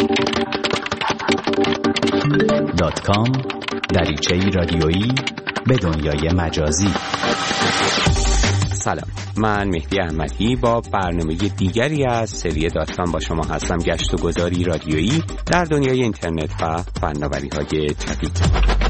.com دریچه‌ای رادیویی به دنیای مجازی. سلام، من مهدی احمدی با برنامه دیگری از سری .com با شما هستم. گشت و گذاری رادیویی در دنیای اینترنت و فناوری‌های جدید.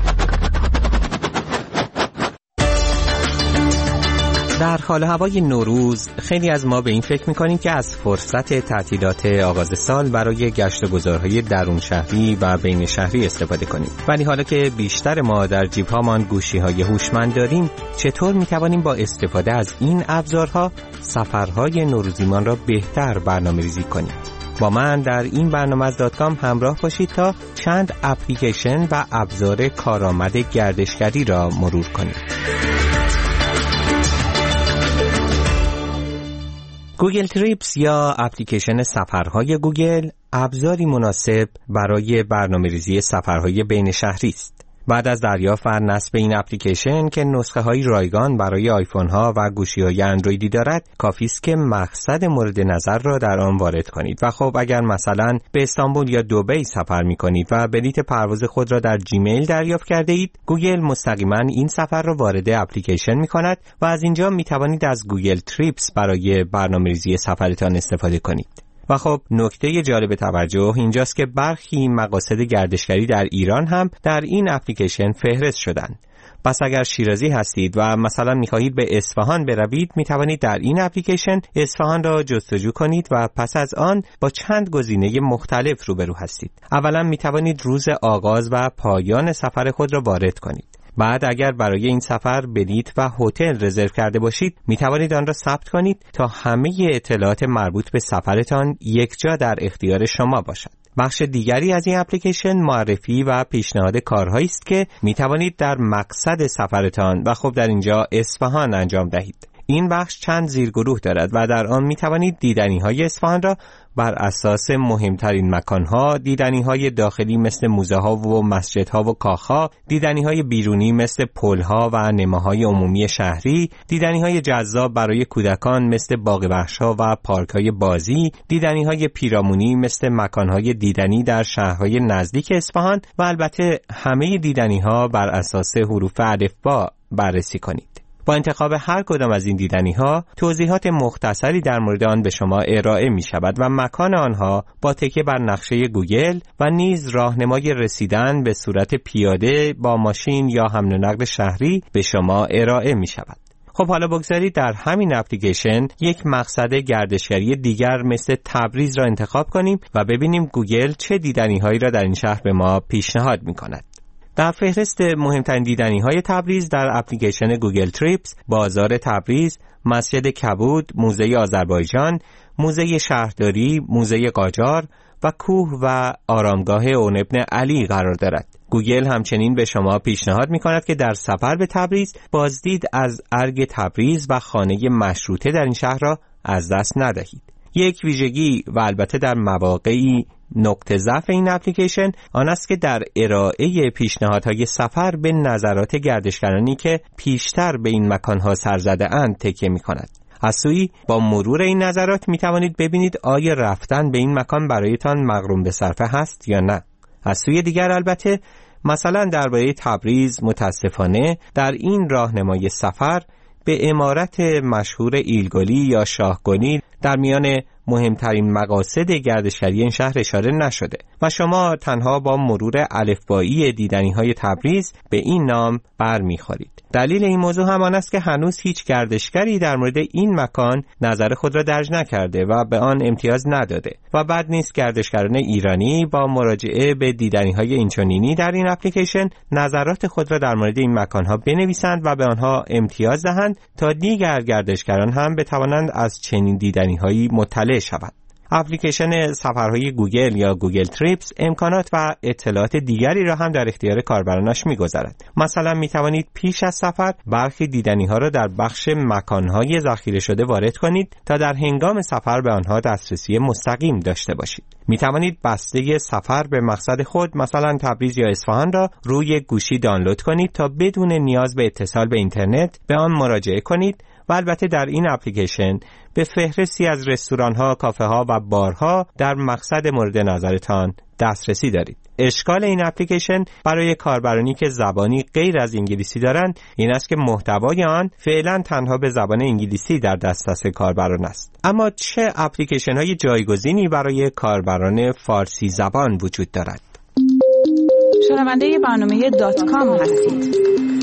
در حال هوای نوروز خیلی از ما به این فکر می‌کنیم که از فرصت تعطیلات آغاز سال برای گشت و گذارهای درون شهری و بین شهری استفاده کنیم. ولی حالا که بیشتر ما در جیب‌هامان گوشی‌های هوشمند داریم، چطور می‌توانیم با استفاده از این ابزارها سفرهای نوروزیمان را بهتر برنامه‌ریزی کنیم؟ با من در این برنامه از .com همراه باشید تا چند اپلیکیشن و ابزار کارآمد گردشگری را مرور کنیم. گوگل تریپس یا اپلیکیشن سفرهای گوگل ابزاری مناسب برای برنامه‌ریزی سفرهای بین شهری است. بعد از دریافت و نصب این اپلیکیشن که نسخه‌های رایگان برای آیفون‌ها و گوشی‌های اندرویدی دارد، کافی است که مقصد مورد نظر را در آن وارد کنید. و خب اگر مثلا به استانبول یا دبی سفر می‌کنید و بلیط پرواز خود را در جیمیل دریافت کرده اید، گوگل مستقیما این سفر را وارد اپلیکیشن می‌کند و از اینجا می‌توانید از گوگل تریپس برای برنامه‌ریزی سفرتان استفاده کنید. و خب نکته جالب توجه اینجاست که برخی مقاصد گردشگری در ایران هم در این اپلیکیشن فهرست شدند. پس اگر شیرازی هستید و مثلا می‌خواهید به اصفهان بروید، می‌توانید در این اپلیکیشن اصفهان را جستجو کنید و پس از آن با چند گزینه مختلف روبرو هستید. اولا می‌توانید روز آغاز و پایان سفر خود را وارد کنید. بعد اگر برای این سفر بلیط و هتل رزرو کرده باشید، می توانید آن را ثبت کنید تا همه اطلاعات مربوط به سفرتان یکجا در اختیار شما باشد. بخش دیگری از این اپلیکیشن معرفی و پیشنهاد کارهایی است که می توانید در مقصد سفرتان و خب در اینجا اصفهان انجام دهید. این بخش چند زیرگروه دارد و در آن می توانید دیدنی‌های اصفهان را بر اساس مهمترین مکان‌ها، دیدنی‌های داخلی مثل موزه‌ها و مسجدها و کاخ‌ها، دیدنی‌های بیرونی مثل پل‌ها و نماهای عمومی شهری، دیدنی‌های جذاب برای کودکان مثل باغ وحش‌ها و پارک‌های بازی، دیدنی‌های پیرامونی مثل مکان‌های دیدنی در شهرهای نزدیک اصفهان و البته همه دیدنی‌ها بر اساس حروف الفبا بررسی کنید. با انتخاب هر کدام از این دیدنی‌ها توضیحات مختصری در مورد آن به شما ارائه می شود و مکان آنها با تکیه بر نقشه گوگل و نیز راهنمای رسیدن به صورت پیاده با ماشین یا حمل و نقل شهری به شما ارائه می شود. خب حالا بگذارید در همین اپلیکیشن یک مقصد گردشگری دیگر مثل تبریز را انتخاب کنیم و ببینیم گوگل چه دیدنی‌هایی را در این شهر به ما پیشنهاد می کند. در فهرست مهمترین دیدنی‌های تبریز در اپلیکیشن گوگل تریپس، بازار تبریز، مسجد کبود، موزه آذربایجان، موزه شهرداری، موزه قاجار و کوه و آرامگاه اون ابن علی قرار دارد. گوگل همچنین به شما پیشنهاد می‌کند که در سفر به تبریز بازدید از ارگ تبریز و خانه مشروطه در این شهر را از دست ندهید. یک ویژگی و البته در مواقعی نقطه ضعف این اپلیکیشن آن است که در ارائه پیشنهادهای سفر به نظرات گردشگرانی که پیشتر به این مکانها سر زده اند تکیه می کند. از سوی با مرور این نظرات می توانید ببینید آیا رفتن به این مکان برایتان مغروم به صرفه هست یا نه. از سوی دیگر البته مثلا درباره تبریز متاسفانه در این راهنمای سفر به عمارت مشهور ایلگلی یا شاهگلی در میان مهمترین مقاصد گردشگری این شهر اشاره نشده و شما تنها با مرور الفبایی دیدنی‌های تبریز به این نام برمیخورید. دلیل این موضوع همان است که هنوز هیچ گردشگری در مورد این مکان نظر خود را درج نکرده و به آن امتیاز نداده و بد نیست گردشگران ایرانی با مراجعه به دیدنی‌های اینچنینی در این اپلیکیشن نظرات خود را در مورد این مکان‌ها بنویسند و به آنها امتیاز دهند تا دیگر گردشگران هم بتوانند از چنین دیدنی‌هایی مطلع شوند. اپلیکیشن سفرهای گوگل یا گوگل تریپس امکانات و اطلاعات دیگری را هم در اختیار کاربرانش می‌گذارد. مثلا می‌توانید پیش از سفر برخی دیدنی‌ها را در بخش مکان‌های ذخیره شده وارد کنید تا در هنگام سفر به آنها دسترسی مستقیم داشته باشید. می‌توانید بسته سفر به مقصد خود مثلا تبریز یا اصفهان را روی گوشی دانلود کنید تا بدون نیاز به اتصال به اینترنت به آن مراجعه کنید و البته در این اپلیکیشن به فهرستی از رستوران‌ها، کافه‌ها و بارها در مقصد مورد نظرتان دسترسی دارید. اشکال این اپلیکیشن برای کاربرانی که زبانی غیر از انگلیسی دارند این است که محتوای آن فعلا تنها به زبان انگلیسی در دسترس کاربران است. اما چه اپلیکیشن‌های جایگزینی برای کاربران فارسی زبان وجود دارد؟ شنونده برنامه .com هستید.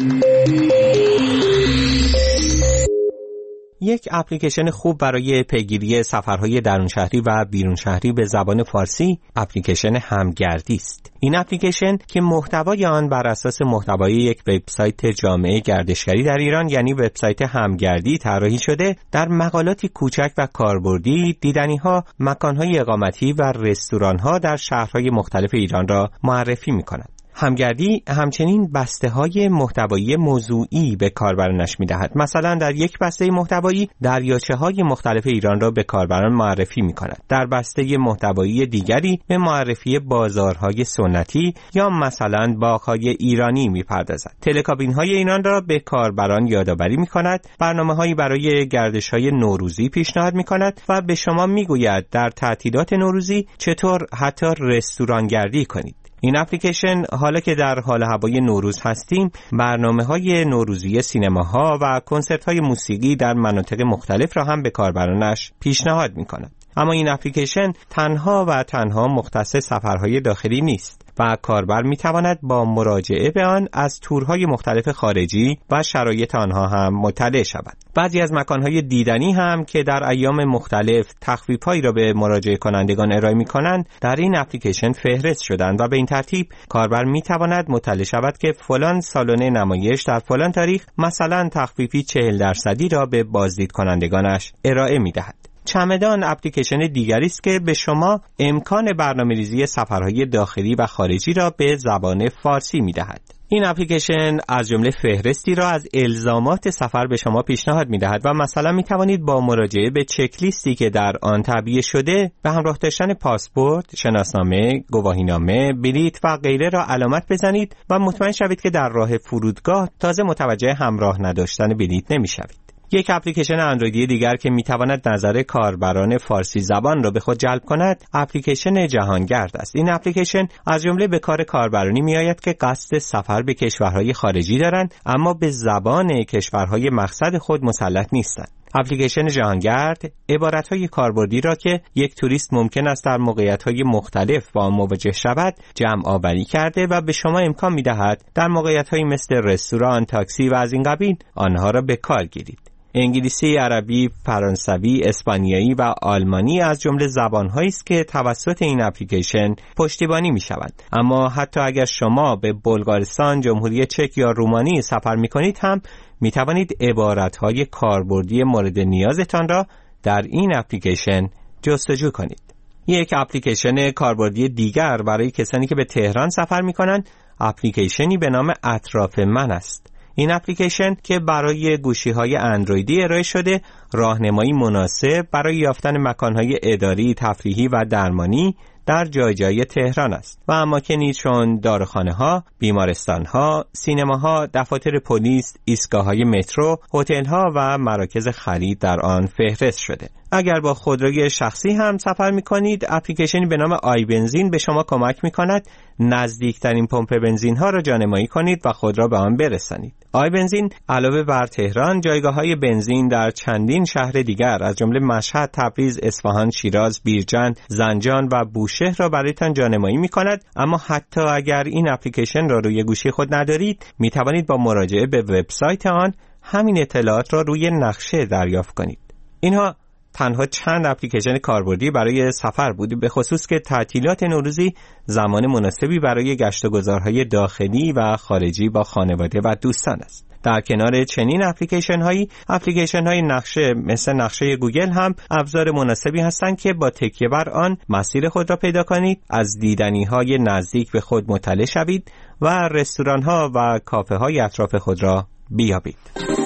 یک اپلیکیشن خوب برای پیگیری سفرهای درون شهری و بیرون شهری به زبان فارسی اپلیکیشن همگردی است. این اپلیکیشن که محتوای آن بر اساس محتوای یک وبسایت جامعه گردشگری در ایران یعنی وبسایت همگردی طراحی شده، در مقالاتی کوچک و کاربردی دیدنی‌ها، مکان‌های اقامتی و رستوران‌ها در شهرهای مختلف ایران را معرفی می‌کند. همگردی همچنین بسته‌های محتوایی موضوعی به کاربرانش می‌دهد. مثلا در یک بسته محتوایی دریاچه‌های مختلف ایران را به کاربران معرفی می‌کند. در بسته محتوایی دیگری به معرفی بازارهای سنتی یا مثلا باغ‌های ایرانی می‌پردازد. تلکابین‌های ایران را به کاربران یادآوری می‌کند، برنامه‌هایی برای گردش‌های نوروزی پیشنهاد می‌کند و به شما می‌گوید در تعطیلات نوروزی چطور حتی رستورانگردی کنید. این اپلیکیشن حالا که در حال هوای نوروز هستیم، برنامه‌های نوروزی سینماها و کنسرت‌های موسیقی در مناطق مختلف را هم به کاربرانش پیشنهاد می‌کند. اما این اپلیکیشن تنها مختص سفرهای داخلی نیست و کاربر می‌تواند با مراجعه به آن از تورهای مختلف خارجی و شرایط آنها هم مطلع شود. بعضی از مکان‌های دیدنی هم که در ایام مختلف تخفیف‌هایی را به مراجعه کنندگان ارائه می‌کنند، در این اپلیکیشن فهرست شدند و به این ترتیب کاربر می‌تواند مطلع شود که فلان سالن نمایش در فلان تاریخ مثلا تخفیفی 40% را به بازدید کنندگانش ارائه می‌دهد. چمدان اپلیکیشن دیگری است که به شما امکان برنامه‌ریزی سفرهای داخلی و خارجی را به زبان فارسی می‌دهد. این اپلیکیشن از جمله فهرستی را از الزامات سفر به شما پیشنهاد می‌دهد و مثلا می‌توانید با مراجعه به چک لیستی که در آن تعبیه شده به همراه داشتن پاسپورت، شناسنامه، گواهینامه، بلیط و غیره را علامت بزنید و مطمئن شوید که در راه فرودگاه تازه متوجه همراه نداشتن بلیط نمی‌شوید. یک اپلیکیشن اندرویدی دیگر که میتواند نظر کاربران فارسی زبان را به خود جلب کند، اپلیکیشن جهانگرد است. این اپلیکیشن از جمله به کار کاربرانی میآید که قصد سفر به کشورهای خارجی دارند اما به زبان کشورهای مقصد خود مسلط نیستند. اپلیکیشن جهانگرد عبارتهای کاربردی را که یک توریست ممکن است در موقعیت‌های مختلف با آن مواجه شود جمع آوری کرده و به شما امکان می‌دهد در موقعیت‌هایی مثل رستوران، تاکسی و از این قبیل آنها را به کار گیرید. انگلیسی، عربی، فرانسوی، اسپانیایی و آلمانی از جمله زبان‌هایی است که توسط این اپلیکیشن پشتیبانی می‌شوند. اما حتی اگر شما به بلغارستان، جمهوری چک یا رومانی سفر می‌کنید هم می‌توانید عبارت‌های کاربردی مورد نیازتان را در این اپلیکیشن جستجو کنید. یک اپلیکیشن کاربردی دیگر برای کسانی که به تهران سفر می‌کنند، اپلیکیشنی به نام اطراف من است. این اپلیکیشن که برای گوشی‌های اندرویدی ارائه شده، راهنمایی مناسب برای یافتن مکان‌های اداری، تفریحی و درمانی در جای تهران است و اماکنی چون داروخانه‌ها، بیمارستان‌ها، سینماها، دفاتر پلیس، ایستگاه‌های مترو، هتل‌ها و مراکز خرید در آن فهرست شده. اگر با خودروی شخصی هم سفر می‌کنید، اپلیکیشنی به نام آی بنزین به شما کمک می‌کند نزدیکترین پمپ بنزین‌ها را جانمایی کنید و خود را به آن برسانید. آی بنزین علاوه بر تهران، جایگاه‌های بنزین در چندین شهر دیگر از جمله مشهد، تبریز، اصفهان، شیراز، بیرجند، زنجان و بوشهر را برایتان جانمایی می‌کند. اما حتی اگر این اپلیکیشن را روی گوشی خود ندارید، می‌توانید با مراجعه به وبسایت آن همین اطلاعات را روی نقشه دریافت کنید. اینها تنها چند اپلیکیشن کاربردی برای سفر بود، به خصوص که تعطیلات نوروزی زمان مناسبی برای گشت و گذارهای داخلی و خارجی با خانواده و دوستان است. در کنار چنین اپلیکیشن‌های نقشه مثل نقشه گوگل هم ابزار مناسبی هستند که با تکیه بر آن مسیر خود را پیدا کنید، از دیدنی‌های نزدیک به خود مطلع شوید و رستوران‌ها و کافه‌های اطراف خود را بیابید.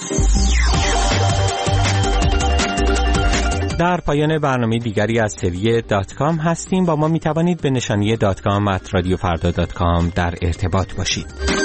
در پایان برنامه دیگری از سری .com هستیم. با ما می توانید به نشانی .com@radiofarda.com در ارتباط باشید.